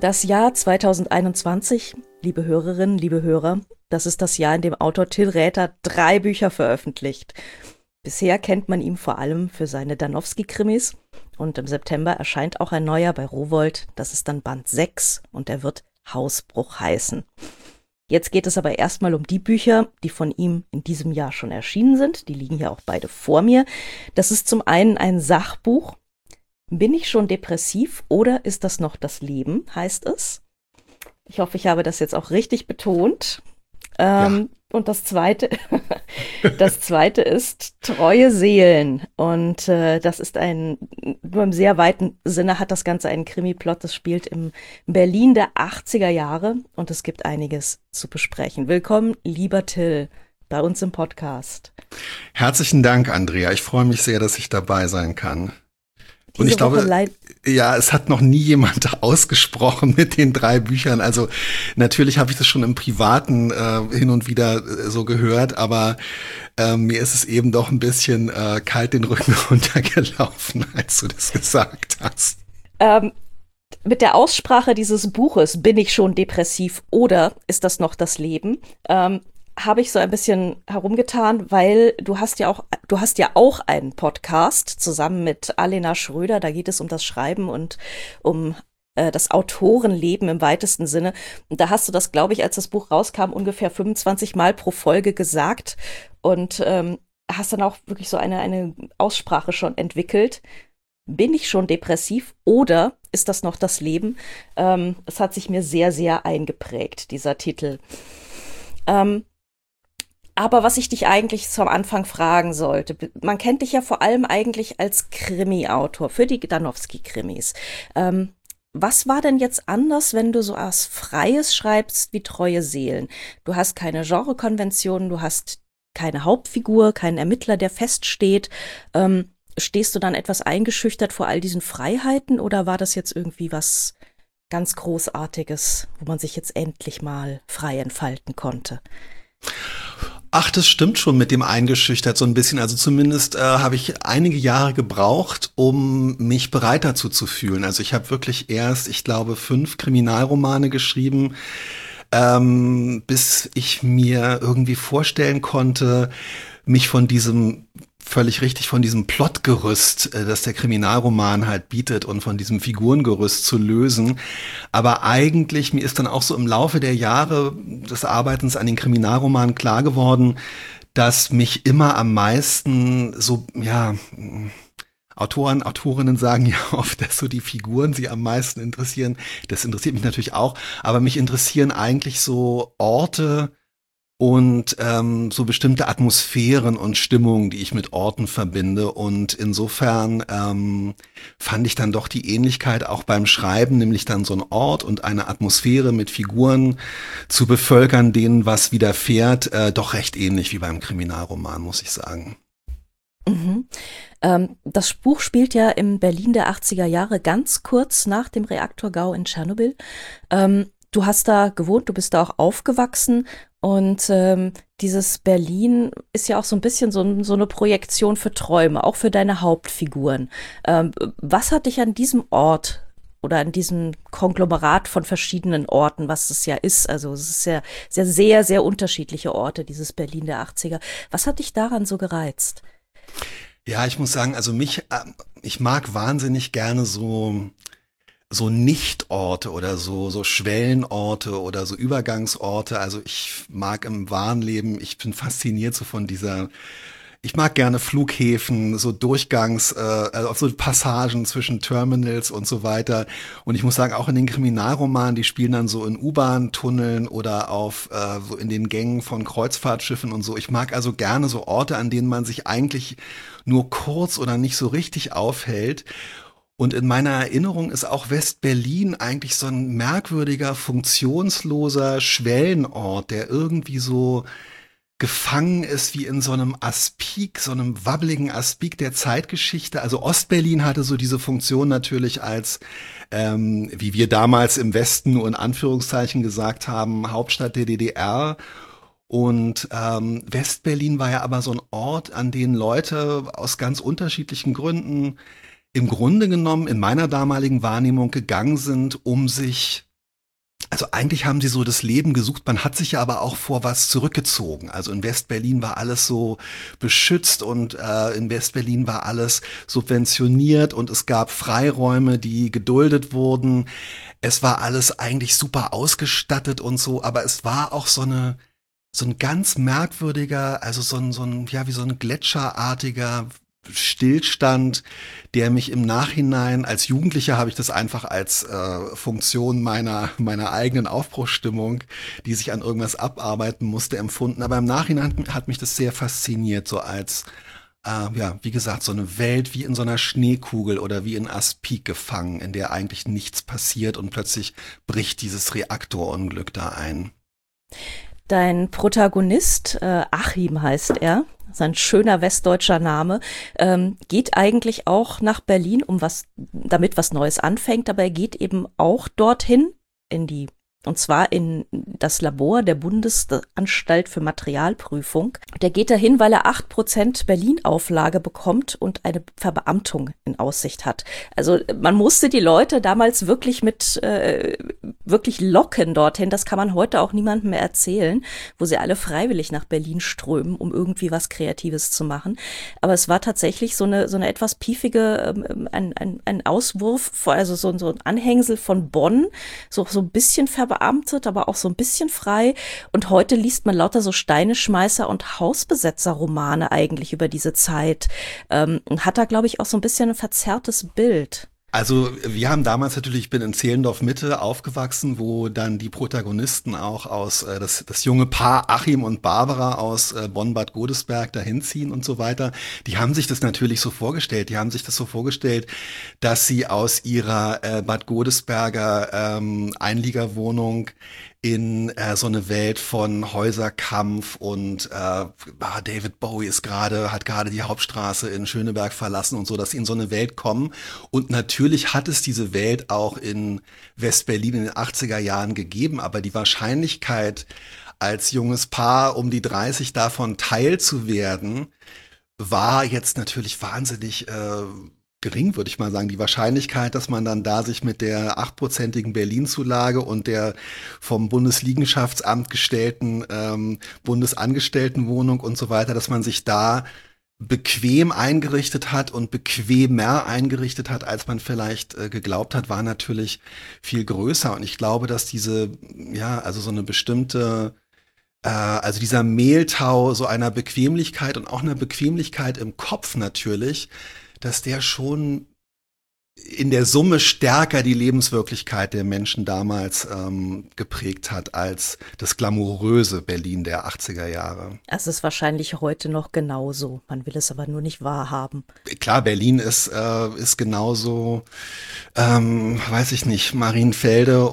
Das Jahr 2021, liebe Hörerinnen, liebe Hörer, das ist das Jahr, in dem Autor Till Räther 3 Bücher veröffentlicht. Bisher kennt man ihn vor allem für seine Danowski-Krimis und im September erscheint auch ein neuer bei Rowohlt, das ist dann Band 6 und er wird Hausbruch heißen. Jetzt geht es aber erstmal um die Bücher, die von ihm in diesem Jahr schon erschienen sind. Die liegen ja auch beide vor mir. Das ist zum einen ein Sachbuch. Bin ich schon depressiv oder ist das noch das Leben, heißt es. Ich hoffe, ich habe das jetzt auch richtig betont. Ja. Und das zweite, das zweite ist Treue Seelen. Und das ist nur im sehr weiten Sinne hat das Ganze einen Krimi-Plot. Das spielt im Berlin der 80er Jahre und es gibt einiges zu besprechen. Willkommen, lieber Till, bei uns im Podcast. Herzlichen Dank, Andrea. Ich freue mich sehr, dass ich dabei sein kann. Und ich Diese Woche glaube, ja, es hat noch nie jemand ausgesprochen mit den 3 Büchern. Also natürlich habe ich das schon im Privaten hin und wieder so gehört, aber mir ist es eben doch ein bisschen kalt den Rücken runtergelaufen, als du das gesagt hast. Mit der Aussprache dieses Buches, bin ich schon depressiv oder ist das noch das Leben, habe ich so ein bisschen herumgetan, weil du hast ja auch einen Podcast zusammen mit Alena Schröder, da geht es um das Schreiben und um das Autorenleben im weitesten Sinne. Und da hast du das, glaube ich, als das Buch rauskam, ungefähr 25 Mal pro Folge gesagt und hast dann auch wirklich so eine Aussprache schon entwickelt. Bin ich schon depressiv oder ist das noch das Leben? Es hat sich mir sehr, sehr eingeprägt, dieser Titel. Aber was ich dich eigentlich zum Anfang fragen sollte, man kennt dich ja vor allem eigentlich als Krimi-Autor für die Danowski-Krimis. Was war denn jetzt anders, wenn du so was Freies schreibst wie Treue Seelen? Du hast keine Genrekonventionen, du hast keine Hauptfigur, keinen Ermittler, der feststeht. Stehst du dann etwas eingeschüchtert vor all diesen Freiheiten oder war das jetzt irgendwie was ganz Großartiges, wo man sich jetzt endlich mal frei entfalten konnte? Ach, das stimmt schon mit dem eingeschüchtert so ein bisschen. Also zumindest habe ich einige Jahre gebraucht, um mich bereit dazu zu fühlen. Also ich habe wirklich erst, ich glaube, 5 Kriminalromane geschrieben, bis ich mir irgendwie vorstellen konnte, mich von diesem völlig richtig von diesem Plotgerüst, das der Kriminalroman halt bietet und von diesem Figurengerüst zu lösen. Aber eigentlich, mir ist dann auch so im Laufe der Jahre des Arbeitens an den Kriminalromanen klar geworden, dass mich immer am meisten so, ja, Autorinnen sagen ja oft, dass so die Figuren sie am meisten interessieren. Das interessiert mich natürlich auch, aber mich interessieren eigentlich so Orte, und so bestimmte Atmosphären und Stimmungen, die ich mit Orten verbinde. Und insofern fand ich dann doch die Ähnlichkeit auch beim Schreiben, nämlich dann so einen Ort und eine Atmosphäre mit Figuren zu bevölkern, denen was widerfährt, doch recht ähnlich wie beim Kriminalroman, muss ich sagen. Mhm. Das Buch spielt ja im Berlin der 80er Jahre ganz kurz nach dem Reaktorgau in Tschernobyl. Du hast da gewohnt, du bist da auch aufgewachsen und dieses Berlin ist ja auch so ein bisschen so eine Projektion für Träume, auch für deine Hauptfiguren. Was hat dich an diesem Ort oder an diesem Konglomerat von verschiedenen Orten, was es ja ist, also es ist ja sehr, sehr, sehr unterschiedliche Orte, dieses Berlin der 80er. Was hat dich daran so gereizt? Ja, ich muss sagen, also ich mag wahnsinnig gerne so Nichtorte oder so Schwellenorte oder so Übergangsorte. Also ich mag im wahren Leben, ich bin fasziniert so von ich mag gerne Flughäfen, so also so Passagen zwischen Terminals und so weiter. Und ich muss sagen, auch in den Kriminalromanen, die spielen dann so in U-Bahn-Tunneln oder so in den Gängen von Kreuzfahrtschiffen und so. Ich mag also gerne so Orte, an denen man sich eigentlich nur kurz oder nicht so richtig aufhält. Und in meiner Erinnerung ist auch West-Berlin eigentlich so ein merkwürdiger, funktionsloser Schwellenort, der irgendwie so gefangen ist wie in so einem Aspik, so einem wabbeligen Aspik der Zeitgeschichte. Also Ostberlin hatte so diese Funktion natürlich als, wie wir damals im Westen nur in Anführungszeichen gesagt haben, Hauptstadt der DDR. Und West-Berlin war ja aber so ein Ort, an den Leute aus ganz unterschiedlichen Gründen im Grunde genommen in meiner damaligen Wahrnehmung gegangen sind, um sich Also eigentlich haben sie so das Leben gesucht, man hat sich ja aber auch vor was zurückgezogen. Also in Westberlin war alles so beschützt und in Westberlin war alles subventioniert und es gab Freiräume, die geduldet wurden. Es war alles eigentlich super ausgestattet und so, aber es war auch so ein ganz merkwürdiger, also ja, wie so ein gletscherartiger Stillstand, der mich im Nachhinein, als Jugendlicher habe ich das einfach als Funktion meiner eigenen Aufbruchsstimmung, die sich an irgendwas abarbeiten musste, empfunden. Aber im Nachhinein hat mich das sehr fasziniert, so als, ja, wie gesagt, so eine Welt wie in so einer Schneekugel oder wie in Aspik gefangen, in der eigentlich nichts passiert und plötzlich bricht dieses Reaktorunglück da ein. Dein Protagonist, Achim heißt er, sein schöner westdeutscher Name, geht eigentlich auch nach Berlin, damit was Neues anfängt, aber er geht eben auch dorthin und zwar in das Labor der Bundesanstalt für Materialprüfung. Der geht dahin, weil er 8% Berlin-Auflage bekommt und eine Verbeamtung in Aussicht hat. Also man musste die Leute damals wirklich wirklich locken dorthin. Das kann man heute auch niemandem mehr erzählen, wo sie alle freiwillig nach Berlin strömen, um irgendwie was Kreatives zu machen. Aber es war tatsächlich so eine etwas piefige, ein Auswurf, also so ein Anhängsel von Bonn, so ein bisschen verbeamtet, aber auch so ein bisschen frei. Und heute liest man lauter so Steineschmeißer und Hausbesetzer-Romane eigentlich über diese Zeit. Und hat da, glaube ich, auch so ein bisschen ein verzerrtes Bild. Also wir haben damals natürlich, ich bin in Zehlendorf Mitte aufgewachsen, wo dann die Protagonisten auch aus, das junge Paar Achim und Barbara aus Bonn-Bad Godesberg dahin ziehen und so weiter. Die haben sich das natürlich so vorgestellt. Die haben sich das so vorgestellt, dass sie aus ihrer Bad Godesberger Einliegerwohnung in so eine Welt von Häuserkampf und David Bowie hat gerade die Hauptstraße in Schöneberg verlassen und so, dass sie in so eine Welt kommen. Und natürlich hat es diese Welt auch in West-Berlin in den 80er Jahren gegeben, aber die Wahrscheinlichkeit, als junges Paar um die 30 davon Teil zu werden, war jetzt natürlich wahnsinnig gering, würde ich mal sagen. Die Wahrscheinlichkeit, dass man dann da sich mit der 8%igen Berlin-Zulage und der vom Bundesliegenschaftsamt gestellten Bundesangestelltenwohnung und so weiter, dass man sich da bequem eingerichtet hat und bequemer eingerichtet hat, als man vielleicht geglaubt hat, war natürlich viel größer. Und ich glaube, dass ja, also so eine bestimmte also dieser Mehltau so einer Bequemlichkeit und auch einer Bequemlichkeit im Kopf natürlich, dass der schon in der Summe stärker die Lebenswirklichkeit der Menschen damals geprägt hat als das glamouröse Berlin der 80er Jahre. Es ist wahrscheinlich heute noch genauso. Man will es aber nur nicht wahrhaben. Klar, Berlin ist genauso, weiß ich nicht, Marienfelde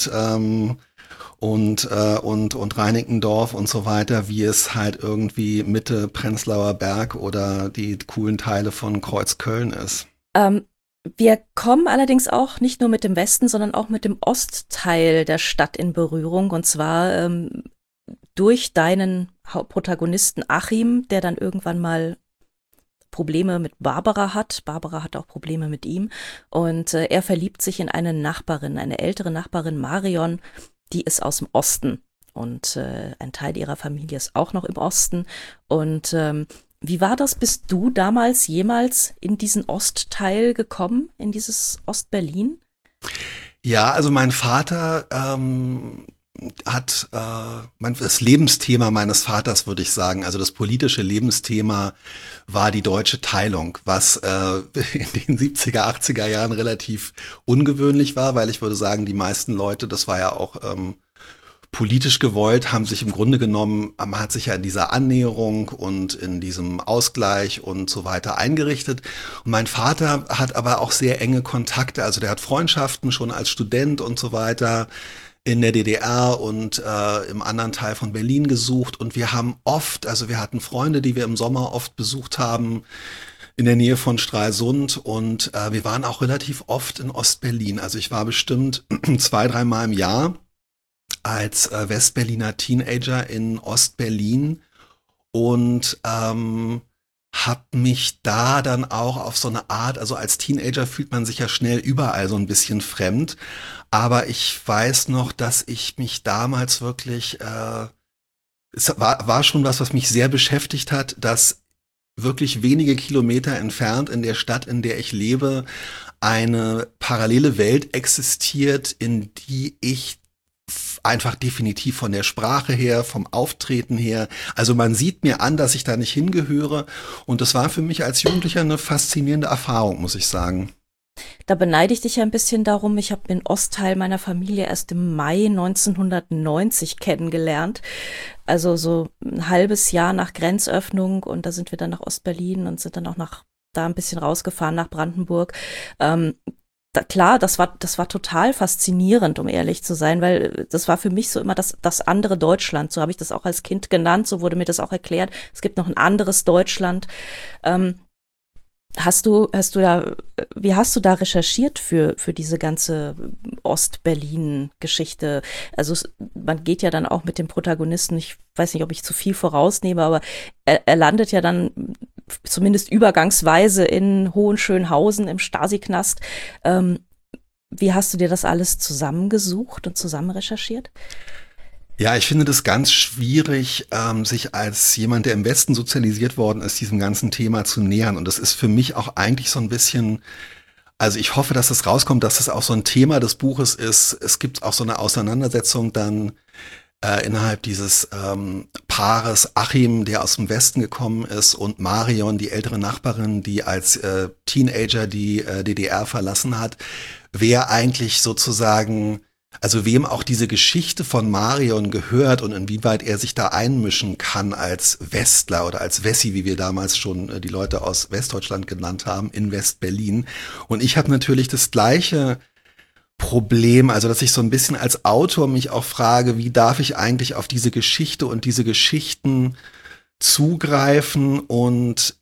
und Reinickendorf und so weiter, wie es halt irgendwie Mitte Prenzlauer Berg oder die coolen Teile von Kreuzköln ist. Wir kommen allerdings auch nicht nur mit dem Westen, sondern auch mit dem Ostteil der Stadt in Berührung. Und zwar durch deinen Protagonisten Achim, der dann irgendwann mal Probleme mit Barbara hat. Barbara hat auch Probleme mit ihm. Und er verliebt sich in eine Nachbarin, eine ältere Nachbarin, Marion, die ist aus dem Osten. Und ein Teil ihrer Familie ist auch noch im Osten. Und wie war das? Bist du damals jemals in diesen Ostteil gekommen, in dieses Ostberlin? Ja, also mein Vater das Lebensthema meines Vaters, würde ich sagen, also das politische Lebensthema war die deutsche Teilung, was in den 70er, 80er Jahren relativ ungewöhnlich war, weil ich würde sagen, die meisten Leute, das war ja auch politisch gewollt, haben sich im Grunde genommen, man hat sich ja in dieser Annäherung und in diesem Ausgleich und so weiter eingerichtet. Und mein Vater hat aber auch sehr enge Kontakte, also der hat Freundschaften schon als Student und so weiter in der DDR und im anderen Teil von Berlin gesucht. Und wir haben wir hatten Freunde, die wir im Sommer oft besucht haben, in der Nähe von Stralsund und wir waren auch relativ oft in Ostberlin. Also ich war bestimmt 2-3 Mal im Jahr als Westberliner Teenager in Ostberlin und hab mich da dann auch auf so eine Art, also als Teenager fühlt man sich ja schnell überall so ein bisschen fremd, aber ich weiß noch, dass ich mich damals wirklich, es war schon was, was mich sehr beschäftigt hat, dass wirklich wenige Kilometer entfernt in der Stadt, in der ich lebe, eine parallele Welt existiert, in die ich einfach definitiv von der Sprache her, vom Auftreten her. Also man sieht mir an, dass ich da nicht hingehöre. Und das war für mich als Jugendlicher eine faszinierende Erfahrung, muss ich sagen. Da beneide ich dich ja ein bisschen darum. Ich habe den Ostteil meiner Familie erst im Mai 1990 kennengelernt. Also so ein halbes Jahr nach Grenzöffnung und da sind wir dann nach Ostberlin und sind dann auch nach da ein bisschen rausgefahren nach Brandenburg. Ähm, klar, das war total faszinierend, um ehrlich zu sein, weil das war für mich so immer das andere Deutschland. So habe ich das auch als Kind genannt, so wurde mir das auch erklärt. Es gibt noch ein anderes Deutschland. Ähm, wie hast du da recherchiert für diese ganze Ost-Berlin-Geschichte? Also man geht ja dann auch mit dem Protagonisten, ich weiß nicht, ob ich zu viel vorausnehme, aber er landet ja dann zumindest übergangsweise in Hohenschönhausen im Stasi-Knast. Ähm, wie hast du dir das alles zusammengesucht und zusammen recherchiert? Ja, ich finde das ganz schwierig, sich als jemand, der im Westen sozialisiert worden ist, diesem ganzen Thema zu nähern. Und das ist für mich auch eigentlich so ein bisschen, also ich hoffe, dass das rauskommt, dass das auch so ein Thema des Buches ist. Es gibt auch so eine Auseinandersetzung dann innerhalb dieses Paares Achim, der aus dem Westen gekommen ist, und Marion, die ältere Nachbarin, die als Teenager die DDR verlassen hat, wer eigentlich sozusagen, also wem auch diese Geschichte von Marion gehört und inwieweit er sich da einmischen kann als Westler oder als Wessi, wie wir damals schon die Leute aus Westdeutschland genannt haben, in West-Berlin. Und ich habe natürlich das gleiche Problem, also dass ich so ein bisschen als Autor mich auch frage, wie darf ich eigentlich auf diese Geschichte und diese Geschichten zugreifen, und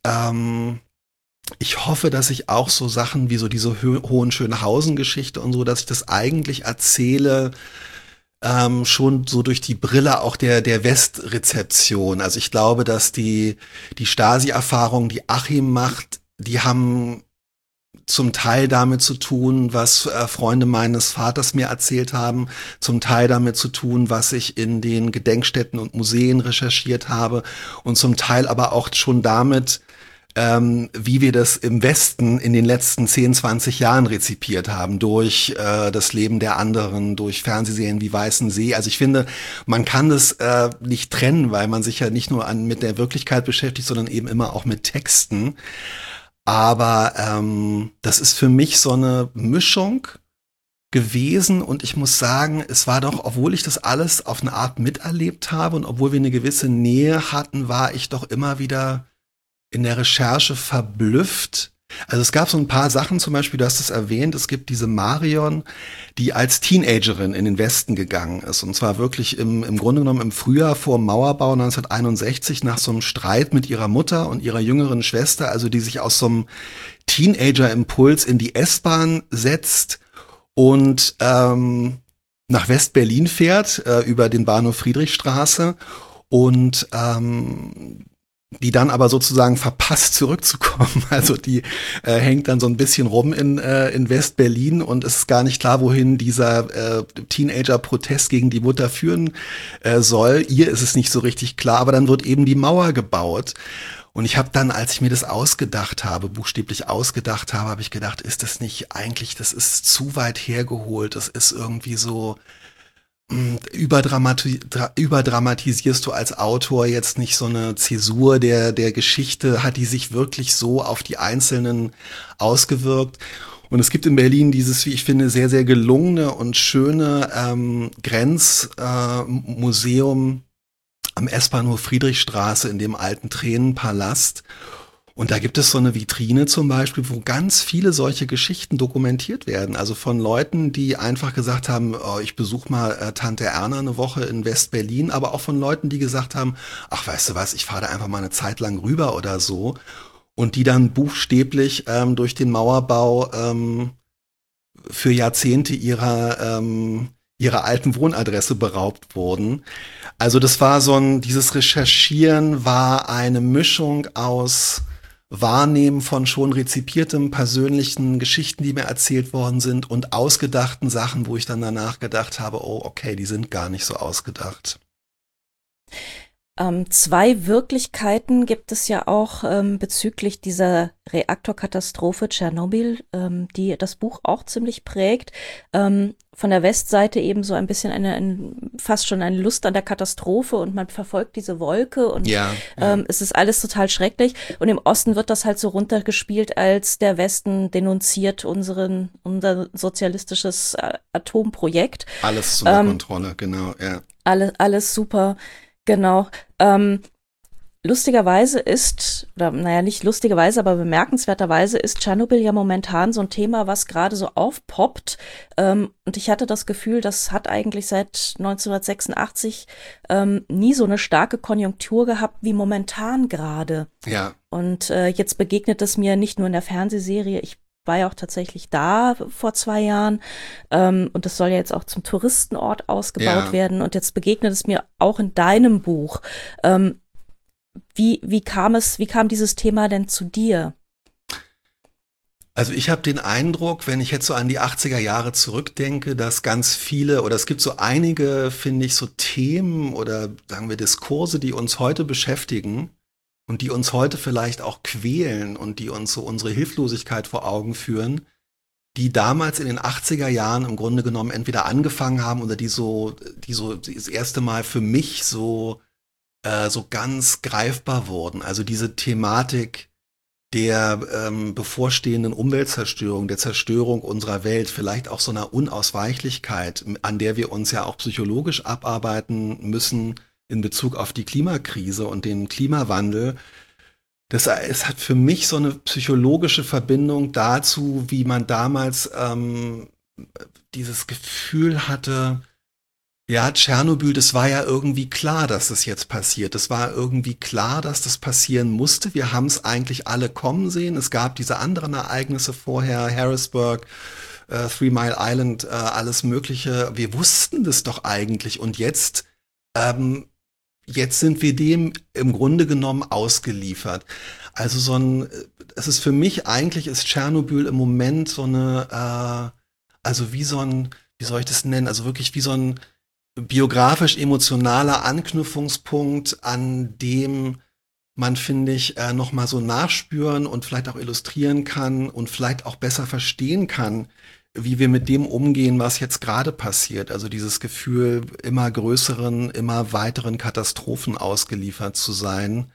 ich hoffe, dass ich auch so Sachen wie so diese Hohenschönhausen-Geschichte und so, dass ich das eigentlich erzähle, schon so durch die Brille auch der Westrezeption. Also ich glaube, dass die Stasi-Erfahrungen, die Achim macht, die haben zum Teil damit zu tun, was Freunde meines Vaters mir erzählt haben, zum Teil damit zu tun, was ich in den Gedenkstätten und Museen recherchiert habe, und zum Teil aber auch schon damit, wie wir das im Westen in den letzten 10, 20 Jahren rezipiert haben, durch das Leben der anderen, durch Fernsehserien wie Weißen See. Also ich finde, man kann das nicht trennen, weil man sich ja nicht nur mit der Wirklichkeit beschäftigt, sondern eben immer auch mit Texten. Aber das ist für mich so eine Mischung gewesen, und ich muss sagen, es war doch, obwohl ich das alles auf eine Art miterlebt habe und obwohl wir eine gewisse Nähe hatten, war ich doch immer wieder in der Recherche verblüfft. Also es gab so ein paar Sachen, zum Beispiel, du hast es erwähnt, es gibt diese Marion, die als Teenagerin in den Westen gegangen ist. Und zwar wirklich im Grunde genommen im Frühjahr vor dem Mauerbau 1961 nach so einem Streit mit ihrer Mutter und ihrer jüngeren Schwester, also die sich aus so einem Teenager-Impuls in die S-Bahn setzt und nach West-Berlin fährt, über den Bahnhof Friedrichstraße, und die dann aber sozusagen verpasst zurückzukommen. Also die hängt dann so ein bisschen rum in West-Berlin, und es ist gar nicht klar, wohin dieser Teenager-Protest gegen die Mutter führen soll. Ihr ist es nicht so richtig klar, aber dann wird eben die Mauer gebaut. Und ich habe dann, als ich mir das ausgedacht habe, buchstäblich ausgedacht habe, habe ich gedacht, ist das nicht eigentlich, das ist zu weit hergeholt, das ist irgendwie so, überdramatisierst du als Autor jetzt nicht so eine Zäsur der Geschichte? Hat die sich wirklich so auf die Einzelnen ausgewirkt? Und es gibt in Berlin dieses, wie ich finde, sehr, sehr gelungene und schöne Grenzmuseum am S-Bahnhof Friedrichstraße in dem alten Tränenpalast. Und da gibt es so eine Vitrine zum Beispiel, wo ganz viele solche Geschichten dokumentiert werden. Also von Leuten, die einfach gesagt haben, oh, ich besuche mal Tante Erna eine Woche in West-Berlin, aber auch von Leuten, die gesagt haben, ach, weißt du was, ich fahre da einfach mal eine Zeit lang rüber oder so. Und die dann buchstäblich durch den Mauerbau für Jahrzehnte ihrer alten Wohnadresse beraubt wurden. Also das war dieses Recherchieren war eine Mischung aus Wahrnehmen von schon rezipiertem persönlichen Geschichten, die mir erzählt worden sind und ausgedachten Sachen, wo ich dann danach gedacht habe, oh, okay, die sind gar nicht so ausgedacht. Zwei Wirklichkeiten gibt es ja auch bezüglich dieser Reaktorkatastrophe Tschernobyl, die das Buch auch ziemlich prägt. Von der Westseite eben so ein bisschen fast schon eine Lust an der Katastrophe und man verfolgt diese Wolke und Ja, ja. es ist alles total schrecklich. Und im Osten wird das halt so runtergespielt, als der Westen denunziert unser sozialistisches Atomprojekt. Alles unter Kontrolle, genau, ja. Alles super. Genau. Lustigerweise oder naja, nicht lustigerweise, aber bemerkenswerterweise ist Tschernobyl ja momentan so ein Thema, was gerade so aufpoppt. Und ich hatte das Gefühl, das hat eigentlich seit 1986 nie so eine starke Konjunktur gehabt wie momentan gerade. Ja, Und jetzt begegnet es mir nicht nur in der Fernsehserie, ich war ja auch tatsächlich da vor 2 Jahren und das soll ja jetzt auch zum Touristenort ausgebaut ja. werden und jetzt begegnet es mir auch in deinem Buch. Wie kam dieses Thema denn zu dir? Also ich habe den Eindruck, wenn ich jetzt so an die 80er Jahre zurückdenke, dass ganz viele oder es gibt so einige, finde ich, so Themen oder sagen wir Diskurse, die uns heute beschäftigen und die uns heute vielleicht auch quälen und die uns so unsere Hilflosigkeit vor Augen führen, die damals in den 80er Jahren im Grunde genommen entweder angefangen haben oder die so das erste Mal für mich so ganz greifbar wurden. Also diese Thematik der bevorstehenden Umweltzerstörung, der Zerstörung unserer Welt, vielleicht auch so einer Unausweichlichkeit, an der wir uns ja auch psychologisch abarbeiten müssen in Bezug auf die Klimakrise und den Klimawandel. Es hat für mich so eine psychologische Verbindung dazu, wie man damals dieses Gefühl hatte, ja, Tschernobyl, das war ja irgendwie klar, dass das jetzt passiert. Es war irgendwie klar, dass das passieren musste. Wir haben es eigentlich alle kommen sehen. Es gab diese anderen Ereignisse vorher, Harrisburg, Three Mile Island, alles Mögliche. Wir wussten das doch eigentlich. Und jetzt sind wir dem im Grunde genommen ausgeliefert. Also es ist für mich eigentlich ist Tschernobyl im Moment so also wie soll ich das nennen? Also wirklich wie so ein biografisch-emotionaler Anknüpfungspunkt, an dem man, finde ich, noch mal so nachspüren und vielleicht auch illustrieren kann und vielleicht auch besser verstehen kann, wie wir mit dem umgehen, was jetzt gerade passiert. Also dieses Gefühl, immer größeren, immer weiteren Katastrophen ausgeliefert zu sein.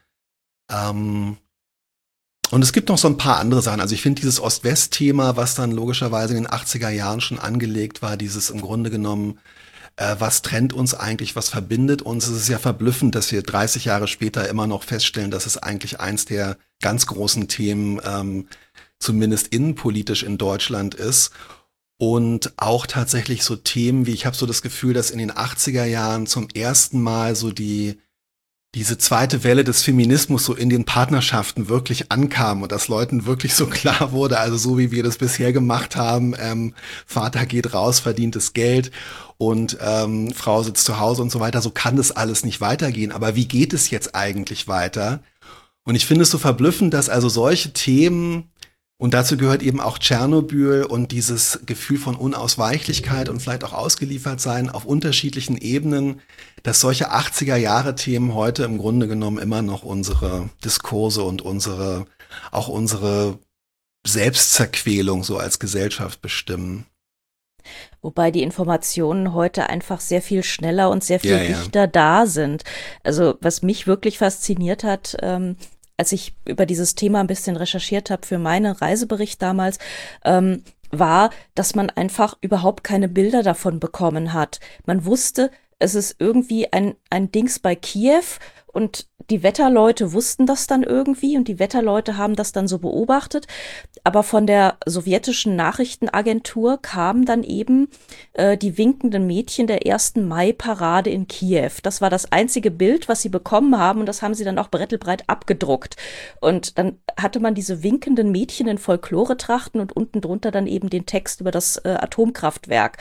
Und es gibt noch so ein paar andere Sachen. Also ich finde dieses Ost-West-Thema, was dann logischerweise in den 80er Jahren schon angelegt war, dieses im Grunde genommen was trennt uns eigentlich, was verbindet uns? Es ist ja verblüffend, dass wir 30 Jahre später immer noch feststellen, dass es eigentlich eins der ganz großen Themen, zumindest innenpolitisch in Deutschland ist. Und auch tatsächlich so Themen wie, ich habe so das Gefühl, dass in den 80er Jahren zum ersten Mal so diese zweite Welle des Feminismus so in den Partnerschaften wirklich ankam und dass Leuten wirklich so klar wurde, also so wie wir das bisher gemacht haben, Vater geht raus, verdient das Geld und Frau sitzt zu Hause und so weiter, so kann das alles nicht weitergehen. Aber wie geht es jetzt eigentlich weiter? Und ich finde es so verblüffend, dass also solche Themen, und dazu gehört eben auch Tschernobyl und dieses Gefühl von Unausweichlichkeit und vielleicht auch ausgeliefert sein auf unterschiedlichen Ebenen, dass solche 80er-Jahre-Themen heute im Grunde genommen immer noch unsere Diskurse und auch unsere Selbstzerquälung so als Gesellschaft bestimmen. Wobei die Informationen heute einfach sehr viel schneller und sehr viel Ja, ja. dichter da sind. Also was mich wirklich fasziniert hat, als ich über dieses Thema ein bisschen recherchiert habe für meinen Reisebericht damals, war, dass man einfach überhaupt keine Bilder davon bekommen hat. Man wusste, es ist irgendwie ein Dings bei Kiew und die Wetterleute wussten das dann irgendwie und die Wetterleute haben das dann so beobachtet. Aber von der sowjetischen Nachrichtenagentur kamen dann eben die winkenden Mädchen der 1. Mai-Parade in Kiew. Das war das einzige Bild, was sie bekommen haben und das haben sie dann auch brettelbreit abgedruckt. Und dann hatte man diese winkenden Mädchen in Folklore-Trachten und unten drunter dann eben den Text über das Atomkraftwerk.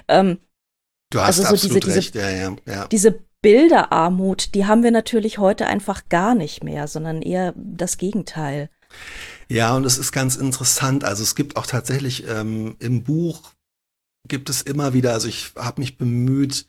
Du hast Also so absolut recht, ja, ja, ja. diese Bilderarmut, die haben wir natürlich heute einfach gar nicht mehr, sondern eher das Gegenteil. Ja, und es ist ganz interessant. Also es gibt auch tatsächlich im Buch gibt es immer wieder, also ich habe mich bemüht,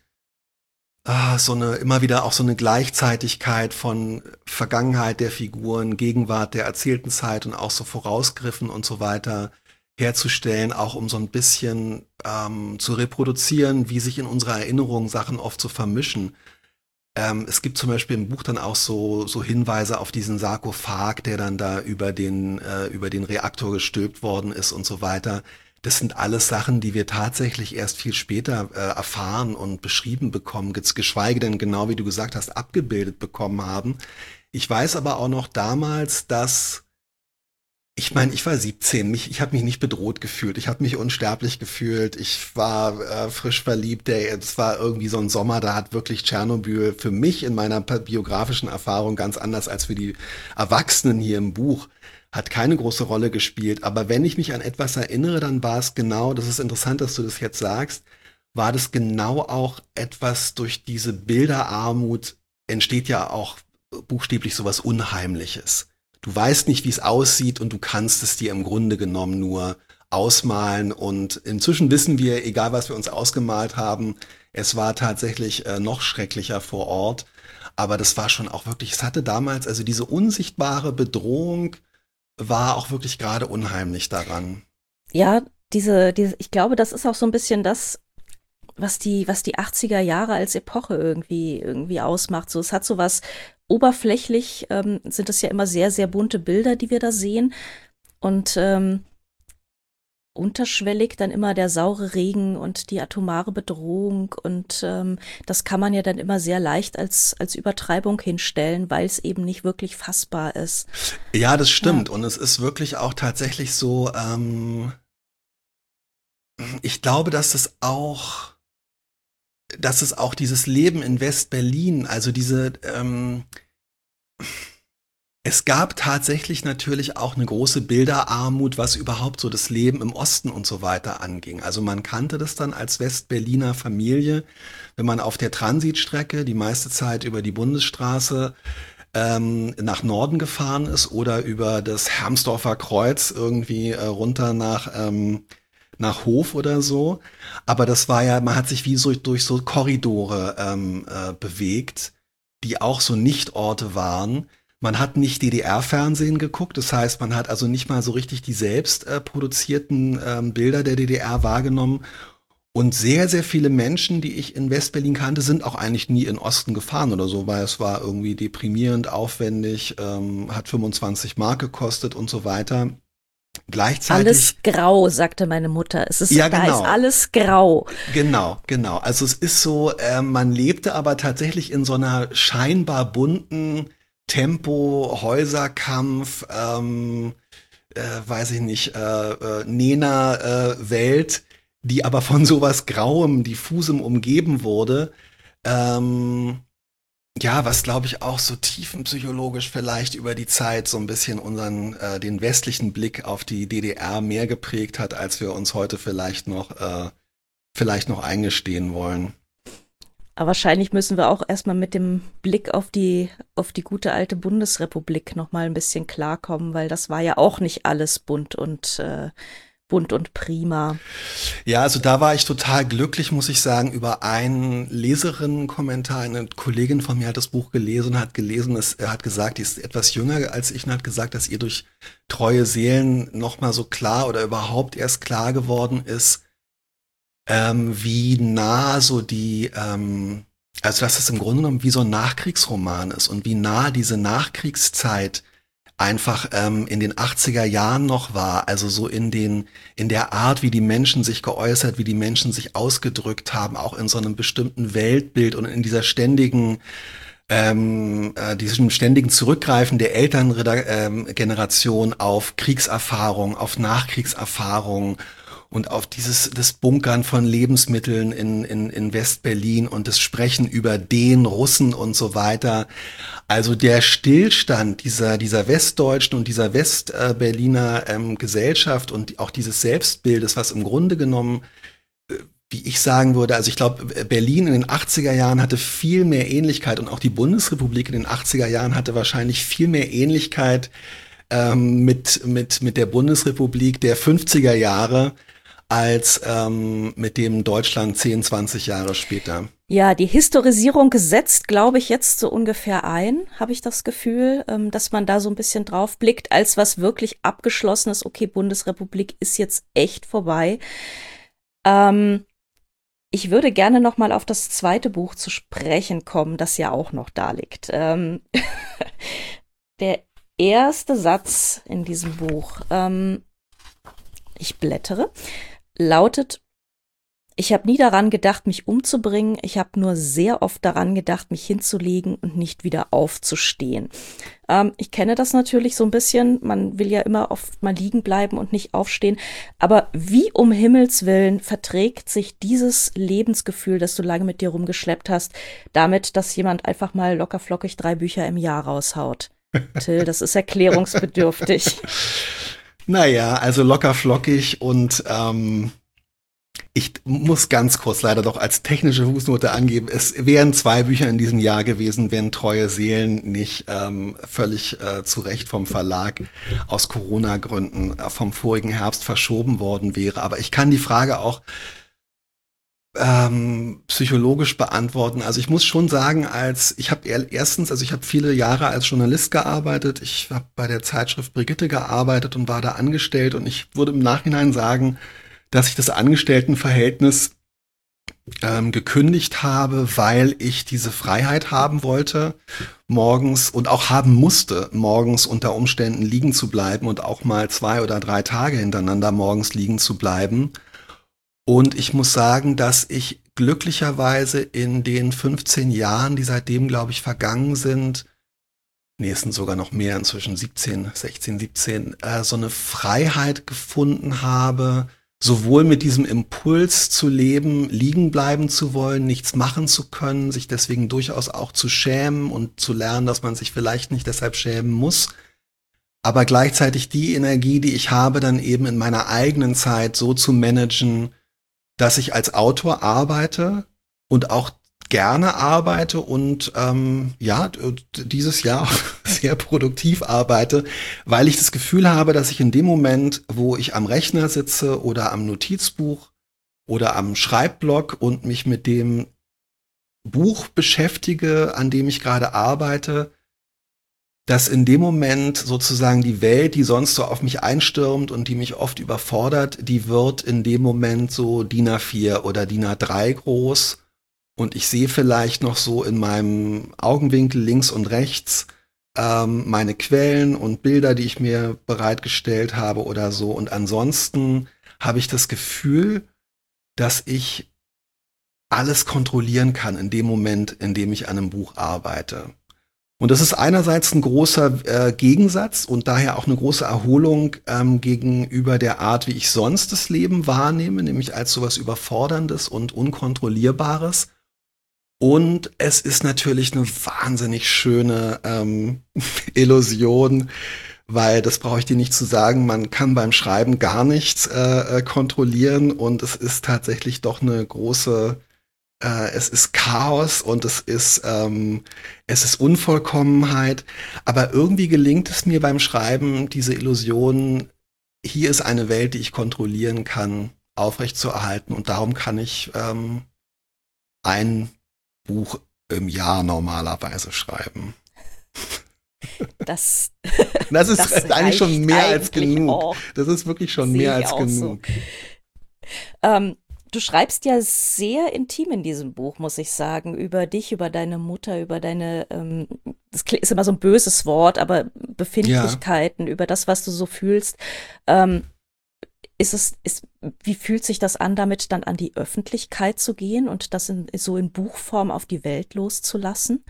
immer wieder auch so eine Gleichzeitigkeit von Vergangenheit der Figuren, Gegenwart der erzählten Zeit und auch so Vorausgriffen und so weiter herzustellen, auch um so ein bisschen zu reproduzieren, wie sich in unserer Erinnerung Sachen oft so vermischen. Es gibt zum Beispiel im Buch dann auch so Hinweise auf diesen Sarkophag, der dann da über den Reaktor gestülpt worden ist und so weiter. Das sind alles Sachen, die wir tatsächlich erst viel später erfahren und beschrieben bekommen, geschweige denn genau wie du gesagt hast, abgebildet bekommen haben. Ich weiß aber auch noch damals, dass ich meine, ich war 17, ich habe mich nicht bedroht gefühlt, ich habe mich unsterblich gefühlt, ich war frisch verliebt, es war irgendwie so ein Sommer, da hat wirklich Tschernobyl für mich in meiner biografischen Erfahrung ganz anders als für die Erwachsenen hier im Buch, hat keine große Rolle gespielt. Aber wenn ich mich an etwas erinnere, dann war es genau, das ist interessant, dass du das jetzt sagst, war das genau auch etwas durch diese Bilderarmut entsteht ja auch buchstäblich sowas Unheimliches. Du weißt nicht, wie es aussieht und du kannst es dir im Grunde genommen nur ausmalen. Und inzwischen wissen wir, egal was wir uns ausgemalt haben, es war tatsächlich noch schrecklicher vor Ort. Aber das war schon auch wirklich, es hatte damals, also diese unsichtbare Bedrohung war auch wirklich gerade unheimlich daran. Ja, ich glaube, das ist auch so ein bisschen das, was die 80er Jahre als Epoche irgendwie ausmacht. So, es hat so was oberflächlich, sind es ja immer sehr, sehr bunte Bilder, die wir da sehen. Und unterschwellig dann immer der saure Regen und die atomare Bedrohung. Und das kann man ja dann immer sehr leicht als Übertreibung hinstellen, weil es eben nicht wirklich fassbar ist. Ja, das Ja. stimmt. Und es ist wirklich auch tatsächlich so, ich glaube, dass es auch dieses Leben in West-Berlin, also es gab tatsächlich natürlich auch eine große Bilderarmut, was überhaupt so das Leben im Osten und so weiter anging. Also man kannte das dann als West-Berliner Familie, wenn man auf der Transitstrecke die meiste Zeit über die Bundesstraße nach Norden gefahren ist oder über das Hermsdorfer Kreuz irgendwie runter nach Hof oder so. Aber das war ja, man hat sich wie so durch so Korridore bewegt, die auch so Nichtorte waren. Man hat nicht DDR-Fernsehen geguckt, das heißt, man hat also nicht mal so richtig die selbst produzierten Bilder der DDR wahrgenommen. Und sehr, sehr viele Menschen, die ich in Westberlin kannte, sind auch eigentlich nie in Osten gefahren oder so, weil es war irgendwie deprimierend, aufwendig, hat 25 Mark gekostet und so weiter. Alles Gleichzeitig, grau, sagte meine Mutter. ja Da ist genau, alles grau. genau. Also es ist so, man lebte aber tatsächlich in so einer scheinbar bunten Tempo, Häuserkampf, weiß ich nicht, Nena-Welt, die aber von sowas Grauem, Diffusem umgeben wurde. Ähm, ja, was glaube ich auch so tiefenpsychologisch vielleicht über die Zeit so ein bisschen den westlichen Blick auf die DDR mehr geprägt hat, als wir uns heute vielleicht noch eingestehen wollen. Aber wahrscheinlich müssen wir auch erstmal mit dem Blick auf die gute alte Bundesrepublik noch mal ein bisschen klarkommen, weil das war ja auch nicht alles bunt und prima. Ja, also da war ich total glücklich, muss ich sagen, über einen Leserinnenkommentar. Eine Kollegin von mir hat das Buch gelesen und hat gelesen, er hat gesagt, die ist etwas jünger als ich und hat gesagt, dass ihr durch Treue Seelen nochmal so klar oder überhaupt erst klar geworden ist, wie nah also dass es im Grunde genommen wie so ein Nachkriegsroman ist und wie nah diese Nachkriegszeit einfach in den 80er Jahren noch war, also so in der Art, wie die Menschen sich geäußert, wie die Menschen sich ausgedrückt haben, auch in so einem bestimmten Weltbild und in dieser diesem ständigen Zurückgreifen der Elterngeneration auf Kriegserfahrung, auf Nachkriegserfahrung und auf das Bunkern von Lebensmitteln in West-Berlin und das Sprechen über den Russen und so weiter. Also der Stillstand dieser westdeutschen und dieser West-Berliner Gesellschaft und auch dieses Selbstbildes, was im Grunde genommen, wie ich sagen würde, also ich glaube, Berlin in den 80er Jahren hatte viel mehr Ähnlichkeit und auch die Bundesrepublik in den 80er Jahren hatte wahrscheinlich viel mehr Ähnlichkeit mit der Bundesrepublik der 50er Jahre als mit dem Deutschland 10, 20 Jahre später. Ja, die Historisierung setzt, glaube ich, jetzt so ungefähr ein, habe ich das Gefühl, dass man da so ein bisschen drauf blickt, als was wirklich abgeschlossenes, okay, Bundesrepublik ist jetzt echt vorbei. Ähm, Ich würde gerne noch mal auf das zweite Buch zu sprechen kommen, das ja auch noch da liegt. Der erste Satz in diesem Buch, ich blättere, lautet: Ich habe nie daran gedacht, mich umzubringen. Ich habe nur sehr oft daran gedacht, mich hinzulegen und nicht wieder aufzustehen. Ich kenne das natürlich so ein bisschen. Man will ja immer oft mal liegen bleiben und nicht aufstehen. Aber wie um Himmels Willen verträgt sich dieses Lebensgefühl, das du lange mit dir rumgeschleppt hast, damit, dass jemand einfach mal lockerflockig 3 Bücher im Jahr raushaut? Till, das ist erklärungsbedürftig. Naja, also locker flockig und ich muss ganz kurz leider doch als technische Fußnote angeben, es wären 2 Bücher in diesem Jahr gewesen, wenn Treue Seelen nicht völlig zu Recht vom Verlag aus Corona-Gründen vom vorigen Herbst verschoben worden wäre. Aber ich kann die Frage auch psychologisch beantworten. Also ich muss schon sagen, ich habe viele Jahre als Journalist gearbeitet. Ich habe bei der Zeitschrift Brigitte gearbeitet und war da angestellt. Und ich würde im Nachhinein sagen, dass ich das Angestelltenverhältnis gekündigt habe, weil ich diese Freiheit haben wollte, morgens und auch haben musste, morgens unter Umständen liegen zu bleiben und auch mal 2 oder 3 Tage hintereinander morgens liegen zu bleiben. Und ich muss sagen, dass ich glücklicherweise in den 15 Jahren, die seitdem, glaube ich, vergangen sind, nee, es sind sogar noch mehr, inzwischen 16, 17, so eine Freiheit gefunden habe, sowohl mit diesem Impuls zu leben, liegen bleiben zu wollen, nichts machen zu können, sich deswegen durchaus auch zu schämen und zu lernen, dass man sich vielleicht nicht deshalb schämen muss, aber gleichzeitig die Energie, die ich habe, dann eben in meiner eigenen Zeit so zu managen, dass ich als Autor arbeite und auch gerne arbeite und dieses Jahr sehr produktiv arbeite, weil ich das Gefühl habe, dass ich in dem Moment, wo ich am Rechner sitze oder am Notizbuch oder am Schreibblock und mich mit dem Buch beschäftige, an dem ich gerade arbeite, dass in dem Moment sozusagen die Welt, die sonst so auf mich einstürmt und die mich oft überfordert, die wird in dem Moment so DIN A4 oder DIN A3 groß und ich sehe vielleicht noch so in meinem Augenwinkel links und rechts meine Quellen und Bilder, die ich mir bereitgestellt habe oder so. Und ansonsten habe ich das Gefühl, dass ich alles kontrollieren kann in dem Moment, in dem ich an einem Buch arbeite. Und das ist einerseits ein großer Gegensatz und daher auch eine große Erholung gegenüber der Art, wie ich sonst das Leben wahrnehme, nämlich als sowas Überforderndes und Unkontrollierbares. Und es ist natürlich eine wahnsinnig schöne Illusion, weil das brauche ich dir nicht zu sagen, man kann beim Schreiben gar nichts kontrollieren und es ist tatsächlich doch eine große es ist Chaos und es ist Unvollkommenheit, aber irgendwie gelingt es mir beim Schreiben, diese Illusion, hier ist eine Welt, die ich kontrollieren kann, aufrechtzuerhalten und darum kann ich ein Buch im Jahr normalerweise schreiben. Das, Das ist das eigentlich schon reicht mehr als eigentlich genug. auch. Das ist wirklich schon Sehe mehr ich als auch so. genug. Du schreibst ja sehr intim in diesem Buch, muss ich sagen, über dich, über deine Mutter, über deine, ist immer so ein böses Wort, aber Ja. Befindlichkeiten, über das, was du so fühlst. Ähm, wie fühlt sich das an, damit dann an die Öffentlichkeit zu gehen und das so in Buchform auf die Welt loszulassen?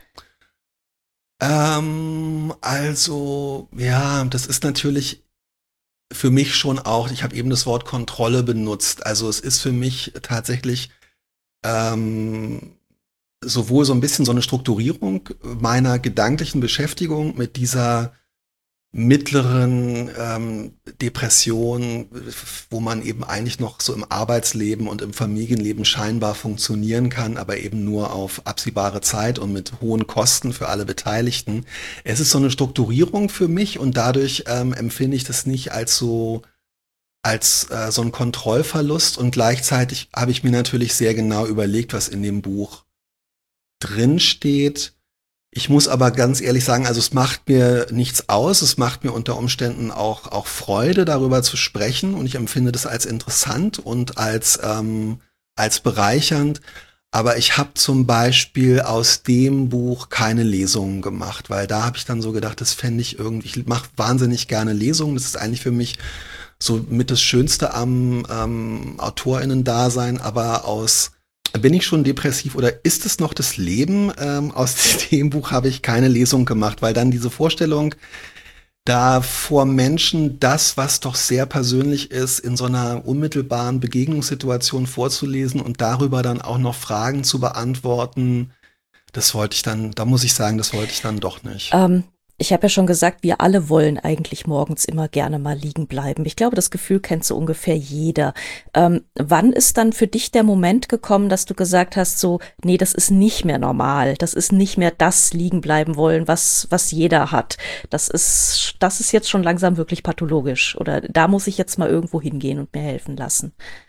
Also, ja, das ist natürlich für mich schon auch, ich habe eben das Wort Kontrolle benutzt. Also es ist für mich tatsächlich ähm, sowohl so ein bisschen so eine Strukturierung meiner gedanklichen Beschäftigung mit dieser mittleren Depression, wo man eben eigentlich noch so im Arbeitsleben und im Familienleben scheinbar funktionieren kann, aber eben nur auf absehbare Zeit und mit hohen Kosten für alle Beteiligten. Es ist so eine Strukturierung für mich und dadurch empfinde ich das nicht als so ein Kontrollverlust und gleichzeitig habe ich mir natürlich sehr genau überlegt, was in dem Buch drin steht. Ich muss aber ganz ehrlich sagen, also es macht mir nichts aus, es macht mir unter Umständen auch Freude, darüber zu sprechen und ich empfinde das als interessant und als bereichernd. Aber ich habe zum Beispiel aus dem Buch keine Lesungen gemacht, weil da habe ich dann so gedacht, das fände ich irgendwie, ich mache wahnsinnig gerne Lesungen, das ist eigentlich für mich so mit das Schönste am AutorInnen-Dasein, aber bin ich schon depressiv oder ist es noch das Leben? Aus dem Buch habe ich keine Lesung gemacht, weil dann diese Vorstellung, da vor Menschen das, was doch sehr persönlich ist, in so einer unmittelbaren Begegnungssituation vorzulesen und darüber dann auch noch Fragen zu beantworten, da muss ich sagen, das wollte ich dann doch nicht. Ich habe ja schon gesagt, wir alle wollen eigentlich morgens immer gerne mal liegen bleiben. Ich glaube, das Gefühl kennt so ungefähr jeder. Wann ist dann für dich der Moment gekommen, dass du gesagt hast, so, nee, das ist nicht mehr normal. Das ist nicht mehr das liegen bleiben wollen, was jeder hat. Das ist jetzt schon langsam wirklich pathologisch. Oder da muss ich jetzt mal irgendwo hingehen und mir helfen lassen.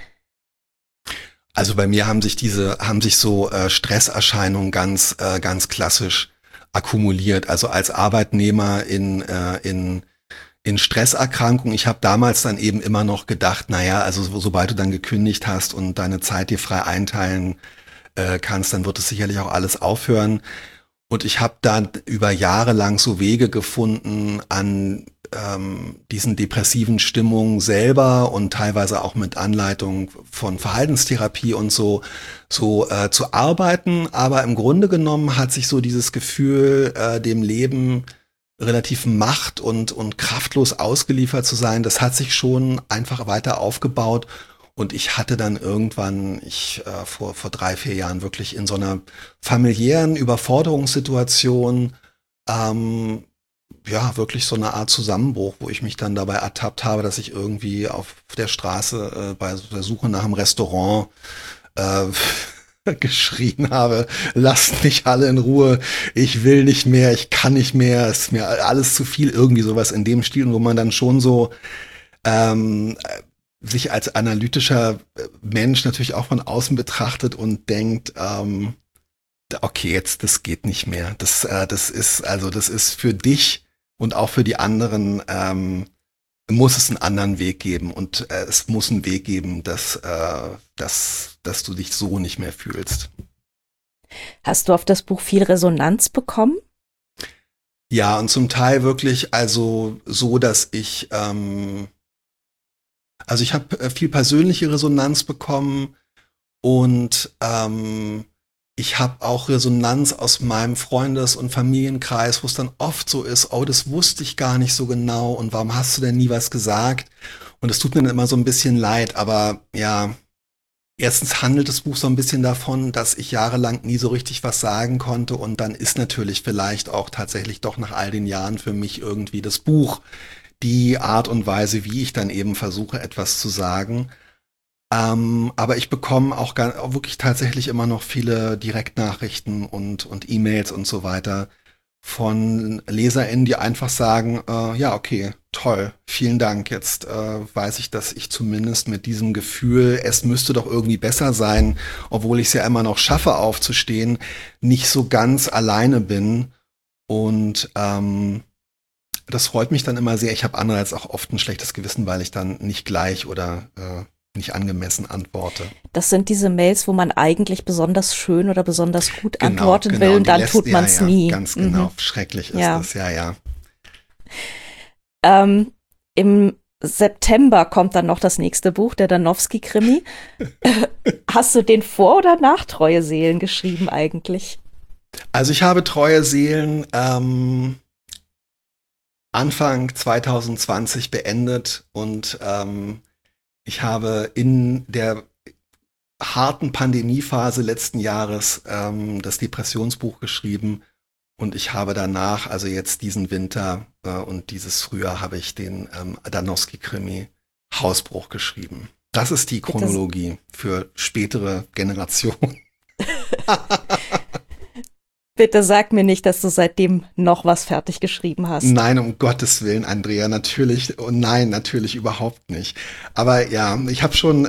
Also bei mir haben sich so Stresserscheinungen ganz klassisch akkumuliert. Also als Arbeitnehmer in Stresserkrankungen. Ich habe damals dann eben immer noch gedacht, naja, also sobald du dann gekündigt hast und deine Zeit dir frei einteilen kannst, dann wird es sicherlich auch alles aufhören. Und ich habe dann über Jahre lang so Wege gefunden, an diesen depressiven Stimmungen selber und teilweise auch mit Anleitung von Verhaltenstherapie und so zu arbeiten. Aber im Grunde genommen hat sich so dieses Gefühl, dem Leben relativ und kraftlos ausgeliefert zu sein, das hat sich schon einfach weiter aufgebaut. Und ich hatte dann irgendwann, vor 3, 4 Jahren wirklich in so einer familiären Überforderungssituation, ähm, ja, wirklich so eine Art Zusammenbruch, wo ich mich dann dabei ertappt habe, dass ich irgendwie auf der Straße bei der Suche nach einem Restaurant äh, geschrien habe, lasst mich alle in Ruhe, ich will nicht mehr, ich kann nicht mehr, es ist mir alles zu viel, irgendwie sowas in dem Stil, wo man dann schon so ähm, sich als analytischer Mensch natürlich auch von außen betrachtet und denkt, okay, jetzt, das geht nicht mehr. Das ist für dich und auch für die anderen, muss es einen anderen Weg geben und es muss einen Weg geben, dass du dich so nicht mehr fühlst. Hast du auf das Buch viel Resonanz bekommen? Ja, und zum Teil wirklich also so, also ich habe viel persönliche Resonanz bekommen und ich habe auch Resonanz aus meinem Freundes- und Familienkreis, wo es dann oft so ist, oh, das wusste ich gar nicht so genau und warum hast du denn nie was gesagt? Und es tut mir dann immer so ein bisschen leid, aber ja, erstens handelt das Buch so ein bisschen davon, dass ich jahrelang nie so richtig was sagen konnte und dann ist natürlich vielleicht auch tatsächlich doch nach all den Jahren für mich irgendwie das Buch die Art und Weise, wie ich dann eben versuche, etwas zu sagen. Aber ich bekomme auch wirklich tatsächlich immer noch viele Direktnachrichten und E-Mails und so weiter von LeserInnen, die einfach sagen, ja, okay, toll, vielen Dank. Jetzt weiß ich, dass ich zumindest mit diesem Gefühl, es müsste doch irgendwie besser sein, obwohl ich es ja immer noch schaffe, aufzustehen, nicht so ganz alleine bin. Und das freut mich dann immer sehr. Ich habe andererseits auch oft ein schlechtes Gewissen, weil ich dann nicht gleich oder nicht angemessen antworte. Das sind diese Mails, wo man eigentlich besonders schön oder besonders gut Genau, antworten genau. will Und und die dann lässt, tut man ja, es ja, nie. ganz Mhm. genau. Schrecklich ist Ja. das, ja, ja. Ähm, Im September kommt dann noch das nächste Buch, der Danowski-Krimi. Hast du den Vor- oder nach Treue Seelen geschrieben eigentlich? Also ich habe Treue Seelen Anfang 2020 beendet und ich habe in der harten Pandemiephase letzten Jahres das Depressionsbuch geschrieben Und ich habe danach, also jetzt diesen Winter und dieses Frühjahr, habe ich den Danowski-Krimi Hausbruch geschrieben. Das ist die Chronologie für spätere Generationen. Bitte sag mir nicht, dass du seitdem noch was fertig geschrieben hast. Nein, um Gottes Willen, Andrea, natürlich, oh nein, natürlich überhaupt nicht. Aber ja, ich habe schon,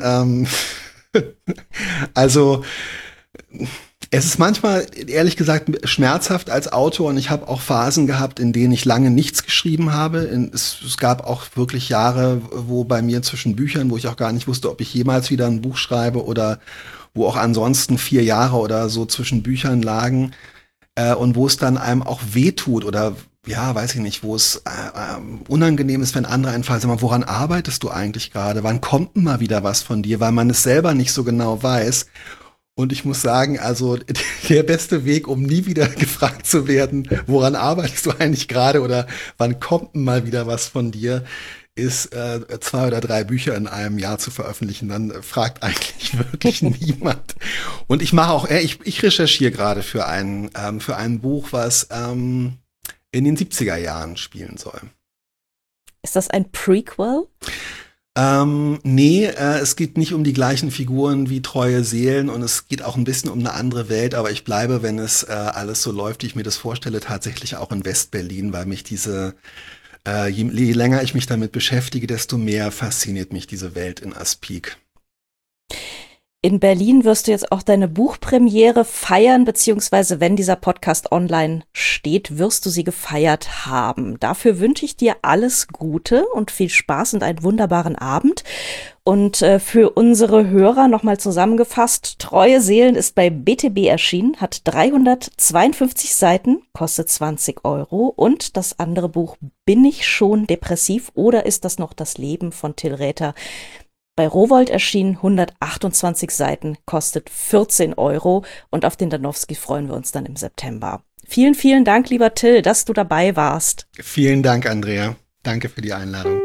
also es ist manchmal, ehrlich gesagt, schmerzhaft als Autor und ich habe auch Phasen gehabt, in denen ich lange nichts geschrieben habe. Es gab auch wirklich Jahre, wo bei mir zwischen Büchern, wo ich auch gar nicht wusste, ob ich jemals wieder ein Buch schreibe oder wo auch ansonsten 4 Jahre oder so zwischen Büchern lagen und wo es dann einem auch wehtut oder ja, weiß ich nicht, wo es unangenehm ist, wenn andere einen fragen, sag mal, woran arbeitest du eigentlich gerade? Wann kommt denn mal wieder was von dir? Weil man es selber nicht so genau weiß. Und ich muss sagen, also der beste Weg, um nie wieder gefragt zu werden, woran arbeitest du eigentlich gerade oder wann kommt denn mal wieder was von dir, ist 2 oder 3 Bücher in einem Jahr zu veröffentlichen. Dann fragt eigentlich wirklich niemand. Und ich mache auch, ich recherchiere gerade für ein Buch, was in den 70er Jahren spielen soll. Ist das ein Prequel? Nee, es geht nicht um die gleichen Figuren wie Treue Seelen und es geht auch ein bisschen um eine andere Welt, aber ich bleibe, wenn es alles so läuft, wie ich mir das vorstelle, tatsächlich auch in West-Berlin, weil mich je länger ich mich damit beschäftige, desto mehr fasziniert mich diese Welt in Aspik. In Berlin wirst du jetzt auch deine Buchpremiere feiern, beziehungsweise wenn dieser Podcast online steht, wirst du sie gefeiert haben. Dafür wünsche ich dir alles Gute und viel Spaß und einen wunderbaren Abend. Und für unsere Hörer nochmal zusammengefasst, Treue Seelen ist bei BTB erschienen, hat 352 Seiten, kostet 20 € und das andere Buch Bin ich schon depressiv oder ist das noch das Leben von Till Räther? Bei Rowohlt erschienen, 128 Seiten, kostet 14 € und auf den Danowski freuen wir uns dann im September. Vielen, vielen Dank, lieber Till, dass du dabei warst. Vielen Dank, Andrea. Danke für die Einladung.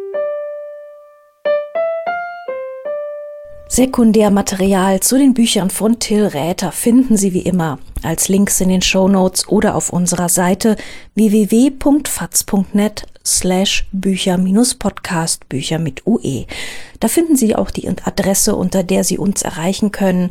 Sekundärmaterial zu den Büchern von Till Räther finden Sie wie immer als Links in den Shownotes oder auf unserer Seite www.faz.net/Bücher-Podcast, Bücher mit UE. Da finden Sie auch die Adresse, unter der Sie uns erreichen können,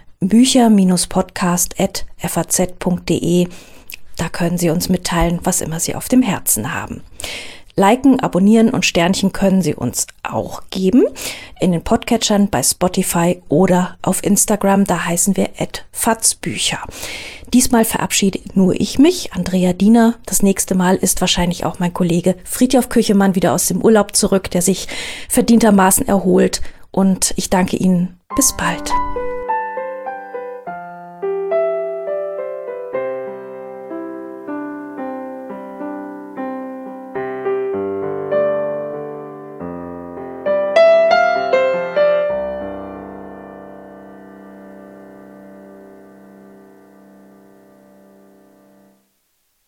bücher-podcast@faz.de. Da können Sie uns mitteilen, was immer Sie auf dem Herzen haben. Liken, abonnieren und Sternchen können Sie uns auch geben. In den Podcatchern, bei Spotify oder auf Instagram, da heißen wir @fazbücher. Diesmal verabschiede nur ich mich, Andrea Diener. Das nächste Mal ist wahrscheinlich auch mein Kollege Friedhof Küchemann wieder aus dem Urlaub zurück, der sich verdientermaßen erholt. Und ich danke Ihnen. Bis bald.